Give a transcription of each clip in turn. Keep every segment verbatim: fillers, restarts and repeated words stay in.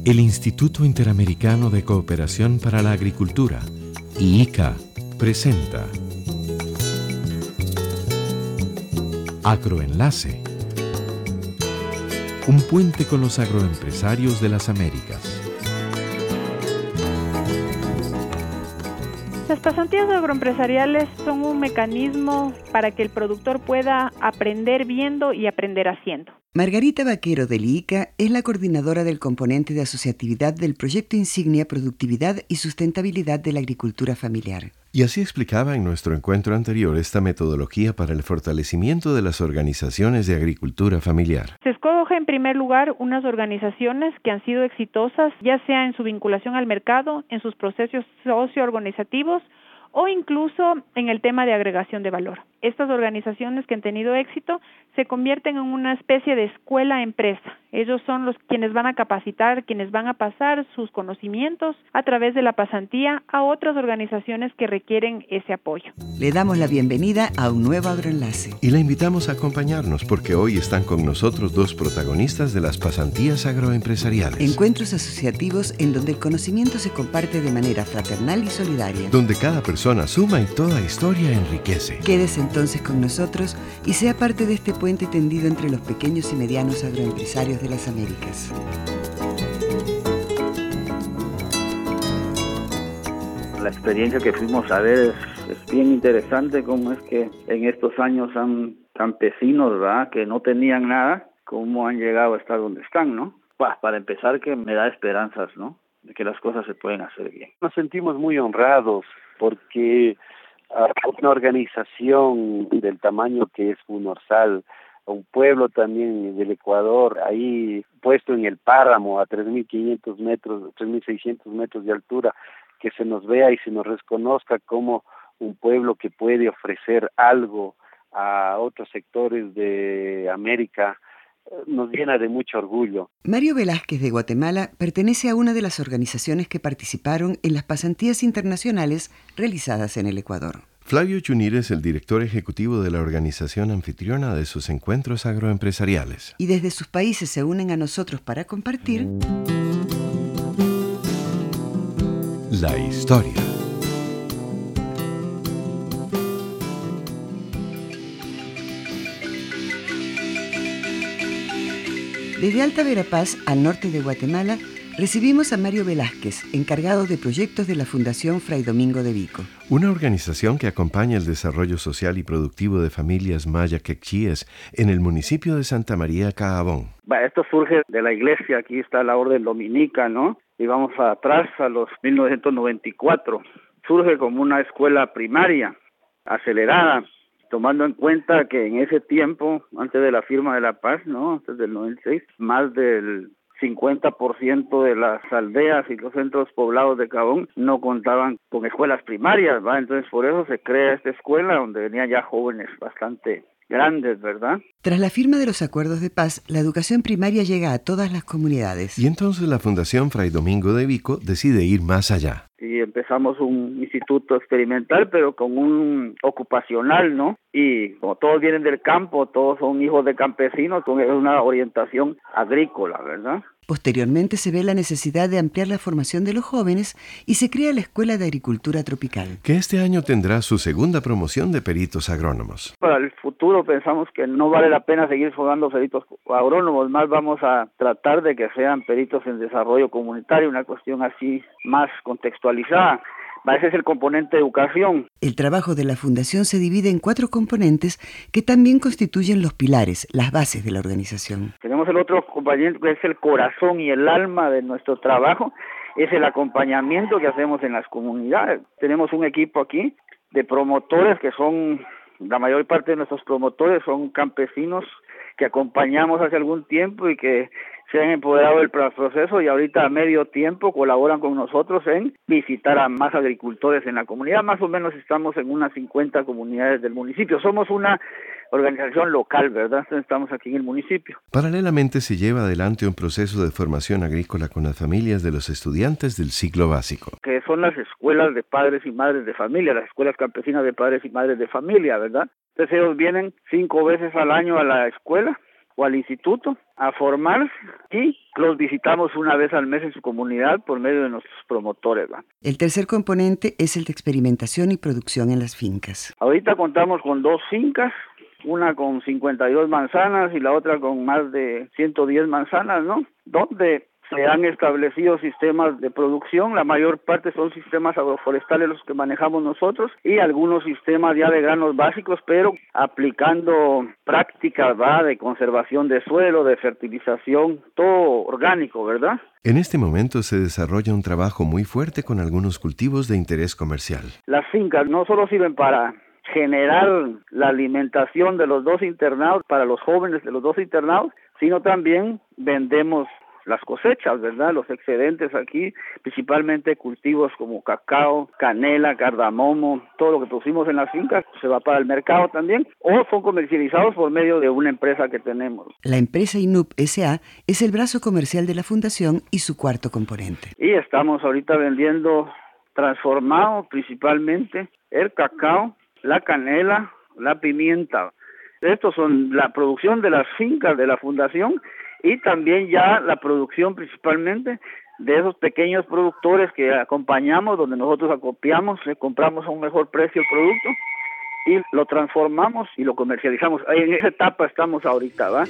El Instituto Interamericano de Cooperación para la Agricultura, I I C A, presenta Agroenlace, un puente con los agroempresarios de las Américas. Las pasantías agroempresariales son un mecanismo para que el productor pueda aprender viendo y aprender haciendo. Margarita Vaquero del I I C A es la coordinadora del componente de asociatividad del proyecto insignia Productividad y Sustentabilidad de la Agricultura Familiar. Y así explicaba en nuestro encuentro anterior esta metodología para el fortalecimiento de las organizaciones de agricultura familiar. Se escoge en primer lugar unas organizaciones que han sido exitosas, ya sea en su vinculación al mercado, en sus procesos socioorganizativos o incluso en el tema de agregación de valor. Estas organizaciones que han tenido éxito se convierten en una especie de escuela-empresa. Ellos son los quienes van a capacitar, quienes van a pasar sus conocimientos a través de la pasantía a otras organizaciones que requieren ese apoyo. Le damos la bienvenida a un nuevo Agroenlace. Y la invitamos a acompañarnos porque hoy están con nosotros dos protagonistas de las pasantías agroempresariales. Encuentros asociativos en donde el conocimiento se comparte de manera fraternal y solidaria. Donde cada persona suma y toda historia enriquece. Quédese entonces con nosotros y sea parte de este puente tendido entre los pequeños y medianos agroempresarios de las Américas. La experiencia que fuimos a ver es, es bien interesante, cómo es que en estos años han campesinos, ¿verdad?, que no tenían nada, cómo han llegado a estar donde están, ¿no? Bah, para empezar, que me da esperanzas, ¿no?, de que las cosas se pueden hacer bien. Nos sentimos muy honrados porque a una organización del tamaño que es Funorsal, a un pueblo también del Ecuador, ahí puesto en el páramo a tres mil quinientos metros, tres mil seiscientos metros de altura, que se nos vea y se nos reconozca como un pueblo que puede ofrecer algo a otros sectores de América, nos llena de mucho orgullo. Mario Velázquez de Guatemala pertenece a una de las organizaciones que participaron en las pasantías internacionales realizadas en el Ecuador. Flavio Chunir es el director ejecutivo de la organización anfitriona de sus encuentros agroempresariales. Y desde sus países se unen a nosotros para compartir la historia. Desde Alta Verapaz, al norte de Guatemala, recibimos a Mario Velázquez, encargado de proyectos de la Fundación Fray Domingo de Vico. Una organización que acompaña el desarrollo social y productivo de familias maya quechíes en el municipio de Santa María Caabón. Esto surge de la iglesia, aquí está la orden dominica, ¿no? Y vamos atrás a los mil novecientos noventa y cuatro. Surge como una escuela primaria acelerada, tomando en cuenta que en ese tiempo, antes de la firma de la paz, ¿no?, antes del noventa y seis, más del cincuenta por ciento de las aldeas y los centros poblados de Caabón no contaban con escuelas primarias, ¿va? Entonces por eso se crea esta escuela donde venían ya jóvenes bastante grandes, ¿verdad? Tras la firma de los acuerdos de paz, la educación primaria llega a todas las comunidades. Y entonces la Fundación Fray Domingo de Vico decide ir más allá. Y empezamos un instituto experimental, pero con un ocupacional, ¿no? Y como todos vienen del campo, todos son hijos de campesinos, con una orientación agrícola, ¿verdad? Posteriormente se ve la necesidad de ampliar la formación de los jóvenes y se crea la Escuela de Agricultura Tropical, que este año tendrá su segunda promoción de peritos agrónomos. Para el futuro pensamos que no vale la pena seguir formando peritos agrónomos, más vamos a tratar de que sean peritos en desarrollo comunitario, una cuestión así más contextualizada. Ese es el componente de educación. El trabajo de la Fundación se divide en cuatro componentes que también constituyen los pilares, las bases de la organización. Tenemos el otro componente que es el corazón y el alma de nuestro trabajo, es el acompañamiento que hacemos en las comunidades. Tenemos un equipo aquí de promotores que son, la mayor parte de nuestros promotores son campesinos que acompañamos hace algún tiempo y que se han empoderado del proceso y ahorita a medio tiempo colaboran con nosotros en visitar a más agricultores en la comunidad. Más o menos estamos en unas cincuenta comunidades del municipio. Somos una organización local, ¿verdad? Estamos aquí en el municipio. Paralelamente se lleva adelante un proceso de formación agrícola con las familias de los estudiantes del ciclo básico. Que son las escuelas de padres y madres de familia, las escuelas campesinas de padres y madres de familia, ¿verdad? Entonces ellos vienen cinco veces al año a la escuela o al instituto a formarse y los visitamos una vez al mes en su comunidad por medio de nuestros promotores, ¿va? El tercer componente es el de experimentación y producción en las fincas. Ahorita contamos con dos fincas, una con cincuenta y dos manzanas y la otra con más de ciento diez manzanas, ¿no? Donde se han establecido sistemas de producción, la mayor parte son sistemas agroforestales los que manejamos nosotros y algunos sistemas ya de granos básicos, pero aplicando prácticas, ¿va?, de conservación de suelo, de fertilización, todo orgánico, ¿verdad? En este momento se desarrolla un trabajo muy fuerte con algunos cultivos de interés comercial. Las fincas no solo sirven para generar la alimentación de los dos internados, para los jóvenes de los dos internados, sino también vendemos las cosechas, ¿verdad? Los excedentes aquí, principalmente cultivos como cacao, canela, cardamomo, todo lo que producimos en las fincas se va para el mercado también o son comercializados por medio de una empresa que tenemos. La empresa I N U P S A es el brazo comercial de la fundación y su cuarto componente. Y estamos ahorita vendiendo transformado principalmente el cacao, la canela, la pimienta. Estos son la producción de las fincas de la fundación y también ya la producción principalmente de esos pequeños productores que acompañamos, donde nosotros acopiamos, le compramos a un mejor precio el producto y lo transformamos y lo comercializamos. En esa etapa estamos ahorita, ¿va?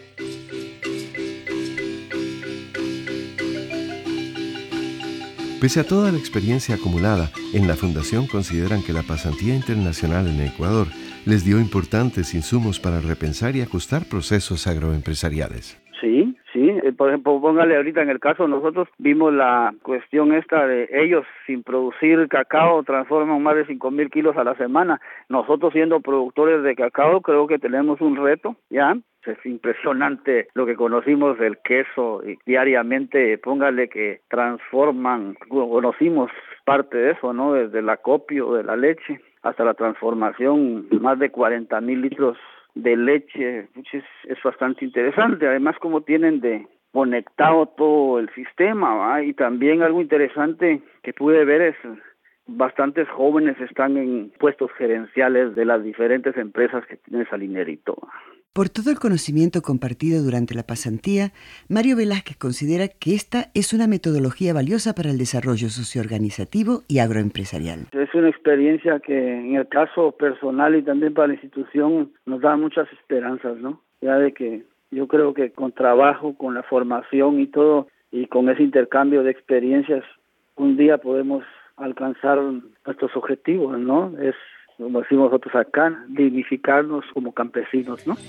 Pese a toda la experiencia acumulada, en la Fundación consideran que la pasantía internacional en Ecuador les dio importantes insumos para repensar y ajustar procesos agroempresariales. Sí, sí, por ejemplo, póngale ahorita en el caso, nosotros vimos la cuestión esta de ellos sin producir cacao transforman más de cinco mil kilos a la semana. Nosotros siendo productores de cacao creo que tenemos un reto, ¿ya? Es impresionante lo que conocimos del queso y diariamente, póngale que transforman, conocimos parte de eso, ¿no? Desde el acopio de la leche hasta la transformación, más de cuarenta mil litros de leche, es, es bastante interesante. Además, como tienen de conectado todo el sistema, ¿va? Y también algo interesante que pude ver es bastantes jóvenes están en puestos gerenciales de las diferentes empresas que tiene Salinerito. Por todo el conocimiento compartido durante la pasantía, Mario Velázquez considera que esta es una metodología valiosa para el desarrollo socioorganizativo y agroempresarial. Es una experiencia que en el caso personal y también para la institución nos da muchas esperanzas, ¿no? Ya de que yo creo que con trabajo, con la formación y todo, y con ese intercambio de experiencias, un día podemos alcanzar nuestros objetivos, ¿no? Es, como decimos nosotros acá, dignificarnos como campesinos, ¿no?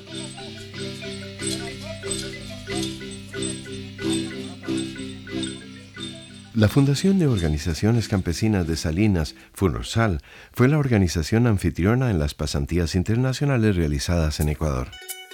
La Fundación de Organizaciones Campesinas de Salinas, FUNORSAL, fue la organización anfitriona en las pasantías internacionales realizadas en Ecuador.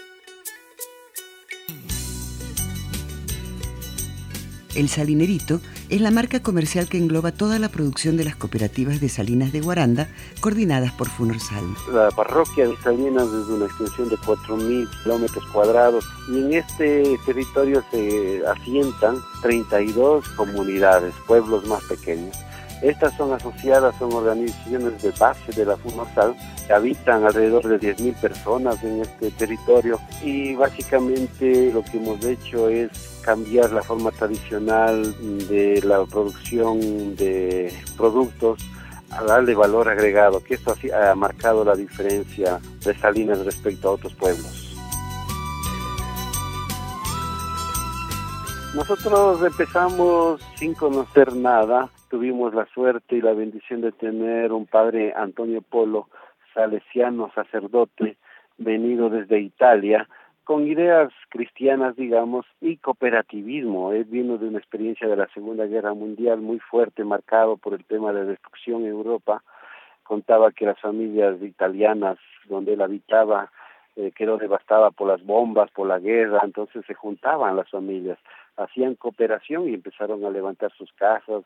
El Salinerito es la marca comercial que engloba toda la producción de las cooperativas de Salinas de Guaranda, coordinadas por FUNORSAL. La parroquia de Salinas es una extensión de cuatro mil kilómetros cuadrados y en este territorio se asientan treinta y dos comunidades, pueblos más pequeños. Estas son asociadas, son organizaciones de base de la FUNORSAL, que habitan alrededor de diez mil personas en este territorio y básicamente lo que hemos hecho es cambiar la forma tradicional de la producción de productos a darle valor agregado, que esto ha marcado la diferencia de Salinas respecto a otros pueblos. Nosotros empezamos sin conocer nada, tuvimos la suerte y la bendición de tener un padre Antonio Polo, salesiano, sacerdote, venido desde Italia, con ideas cristianas, digamos, y cooperativismo. Él vino de una experiencia de la Segunda Guerra Mundial muy fuerte, marcado por el tema de destrucción en Europa. Contaba que las familias italianas donde él habitaba eh, quedó devastada por las bombas, por la guerra, entonces se juntaban las familias, hacían cooperación y empezaron a levantar sus casas,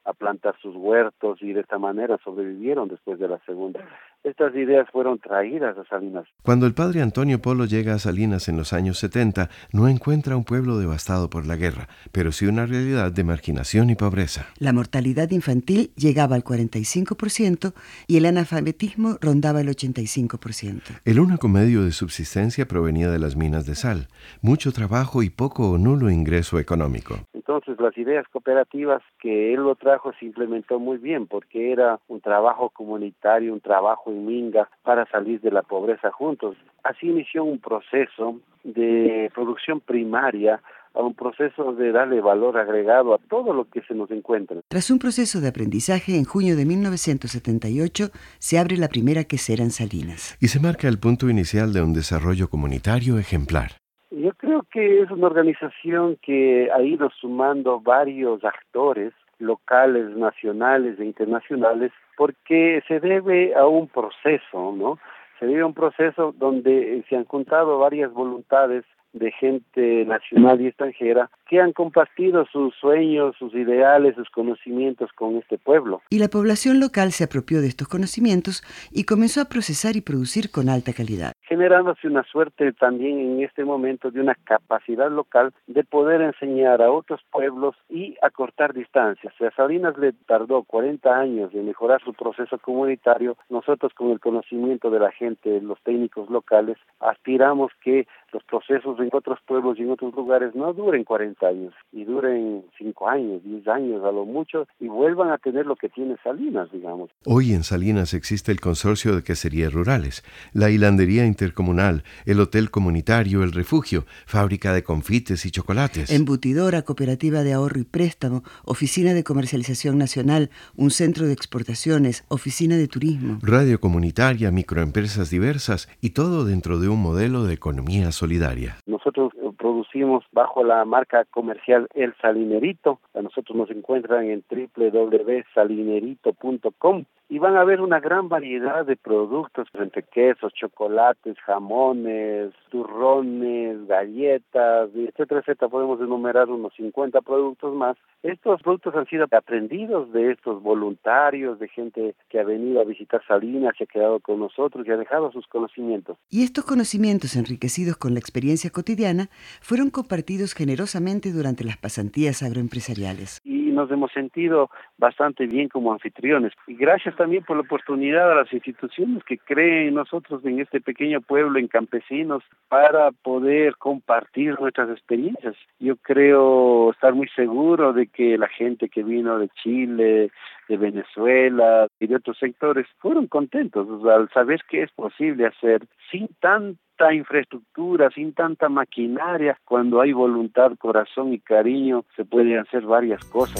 a plantar sus huertos y de esta manera sobrevivieron después de la segunda. Estas ideas fueron traídas a Salinas. Cuando el padre Antonio Polo llega a Salinas en los años setenta, no encuentra un pueblo devastado por la guerra, pero sí una realidad de marginación y pobreza. La mortalidad infantil llegaba al cuarenta y cinco por ciento y el analfabetismo rondaba el ochenta y cinco por ciento. El único medio de subsistencia provenía de las minas de sal, mucho trabajo y poco o nulo ingreso económico. Entonces las ideas cooperativas que él lo trajo se implementó muy bien porque era un trabajo comunitario, un trabajo en minga para salir de la pobreza juntos. Así inició un proceso de producción primaria, a un proceso de darle valor agregado a todo lo que se nos encuentra. Tras un proceso de aprendizaje, en junio de mil novecientos setenta y ocho se abre la primera quesera en Salinas. Y se marca el punto inicial de un desarrollo comunitario ejemplar. Yo creo que es una organización que ha ido sumando varios actores locales, nacionales e internacionales, porque se debe a un proceso, ¿no? Se debe a un proceso donde se han juntado varias voluntades de gente nacional y extranjera que han compartido sus sueños, sus ideales, sus conocimientos con este pueblo. Y la población local se apropió de estos conocimientos y comenzó a procesar y producir con alta calidad, generándose una suerte también en este momento de una capacidad local de poder enseñar a otros pueblos y acortar distancias. A Salinas le tardó cuarenta años en mejorar su proceso comunitario. Nosotros, con el conocimiento de la gente, los técnicos locales, aspiramos que los procesos en otros pueblos y en otros lugares no duren cuarenta años y duren cinco años, diez años a lo mucho y vuelvan a tener lo que tiene Salinas, digamos. Hoy en Salinas existe el Consorcio de Queserías Rurales, la hilandería intercomunal, el hotel comunitario, el refugio, fábrica de confites y chocolates, embutidora, cooperativa de ahorro y préstamo, oficina de comercialización nacional, un centro de exportaciones, oficina de turismo, radio comunitaria, microempresas diversas y todo dentro de un modelo de economía solidaria. Nosotros producimos bajo la marca comercial El Salinerito. A nosotros nos encuentran en doble u doble u doble u punto salinerito punto com y van a ver una gran variedad de productos entre quesos, chocolates, jamones, turrones, galletas, etcétera, etcétera. Podemos enumerar unos cincuenta productos más. Estos productos han sido aprendidos de estos voluntarios, de gente que ha venido a visitar Salinas, se ha quedado con nosotros y ha dejado sus conocimientos. Y estos conocimientos, enriquecidos con la experiencia cotidiana, fueron compartidos generosamente durante las pasantías agroempresariales. Y nos hemos sentido bastante bien como anfitriones. Y gracias también por la oportunidad a las instituciones que creen en nosotros en este pequeño pueblo, en campesinos, para poder compartir nuestras experiencias. Yo creo estar muy seguro de que la gente que vino de Chile, de Venezuela y de otros sectores fueron contentos, o sea, al saber que es posible hacer sin tanta infraestructura, sin tanta maquinaria. Cuando hay voluntad, corazón y cariño, se pueden hacer varias cosas.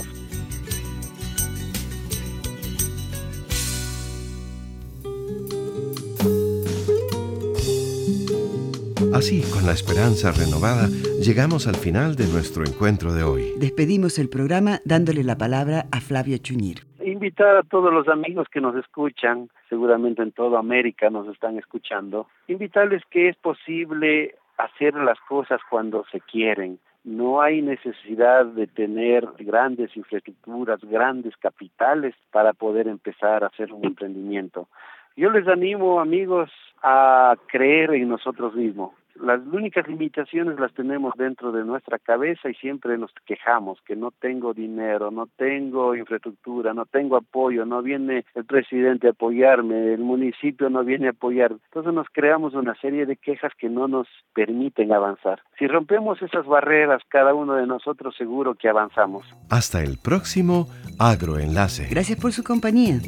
Así, con la esperanza renovada, llegamos al final de nuestro encuentro de hoy. Despedimos el programa dándole la palabra a Flavio Chuñir. Invitar a todos los amigos que nos escuchan, seguramente en toda América nos están escuchando, invitarles que es posible hacer las cosas cuando se quieren. No hay necesidad de tener grandes infraestructuras, grandes capitales para poder empezar a hacer un emprendimiento. Yo les animo, amigos, a creer en nosotros mismos. Las únicas limitaciones las tenemos dentro de nuestra cabeza y siempre nos quejamos que no tengo dinero, no tengo infraestructura, no tengo apoyo, no viene el presidente a apoyarme, el municipio no viene a apoyar. Entonces nos creamos una serie de quejas que no nos permiten avanzar. Si rompemos esas barreras, cada uno de nosotros seguro que avanzamos. Hasta el próximo Agroenlace. Gracias por su compañía.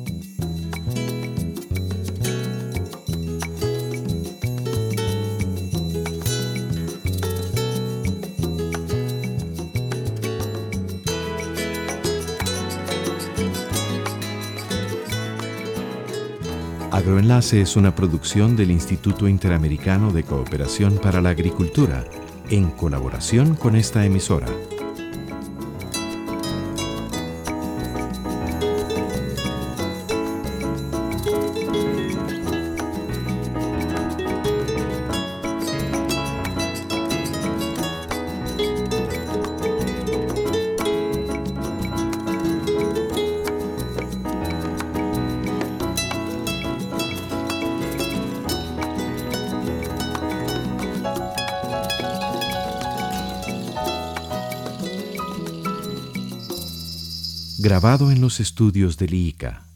Agroenlace es una producción del Instituto Interamericano de Cooperación para la Agricultura, en colaboración con esta emisora. grabado en los estudios del I I C A.